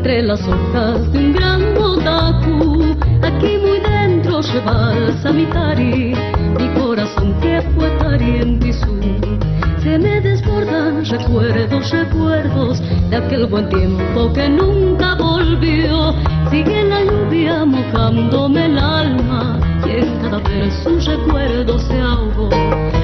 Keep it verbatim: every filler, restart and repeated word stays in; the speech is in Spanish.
entre las hojas de un gran otaku. Aquí muy dentro se balsa mi tari, mi corazón que fue tari en Tizú. Se me desbordan recuerdos, recuerdos de aquel buen tiempo que nunca volvió. Sigue la lluvia mojándome el alma y en cada verso un recuerdo se ahogó.